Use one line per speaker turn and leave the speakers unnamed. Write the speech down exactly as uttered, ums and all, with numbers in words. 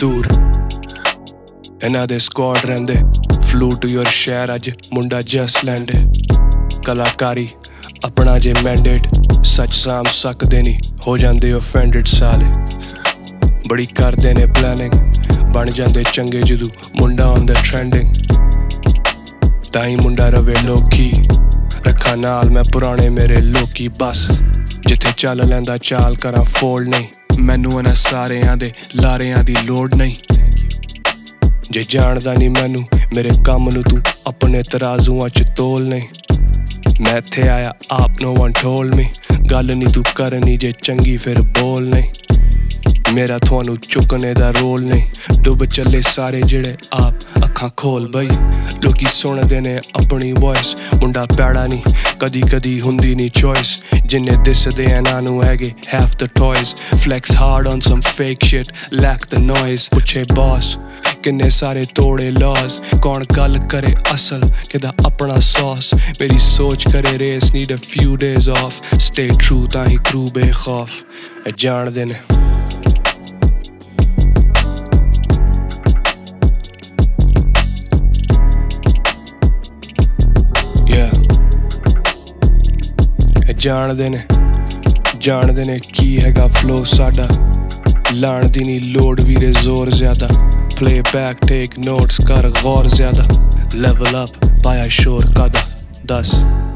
दूर इन्हां दे स्क्वाड रहिंदे फ्लू टू योर शहर अज मुंडा जस्ट लैंडेड कलाकारी अपना जे मैंडेट सच साम सकदे नी हो जांदे ऑफेंडेड साले बड़ी करदे ने प्लानिंग बन जांदे चंगे जदू मुंडा ऑन द ट्रेंडिंग ताई मुंडा रवे लोकी रखा नाल मैं पुराने मेरे लोकी बस जिथे चल लैंदा चाल करा फोल्ड नहीं मैनू इन्हां सारेयां दे लारेयां दी लोड़ नहीं जे जानदा नहीं मैनू मेरे कम नू तू अपने तराजुआं च तोल नहीं मैं इत्थे आया आप नो वन टोल्ड मी गल नहीं तू करनी जे चंगी फिर बोल नहीं मेरा थोनू चुकने दा रोल नहीं डुब चले सारे जेड़े आप अखां खोल बई लोकी सुनदे ने अपनी वॉइस मुंडा पैड़ा नहीं कदी कदी हुंदी नहीं चॉइस जिन्ने दिसदे इन्हां नू हैगे have the toys flex hard on some fake shit like the noise पुछे बॉस किन्ने सारे तोड़े लॉज कौन गल करे असल किदा अपना सॉस मेरी सोच करे race need a few days off stay true ताही क्रू बेखौफ जानदे ने जानदे ने जानदे ने की हैगा फ्लो साडा लाण दी नी लोड वीरे जोर ज्यादा प्ले बैक टेक नोट्स कर गौर ज्यादा लेवल अप पाया शोर कदा दस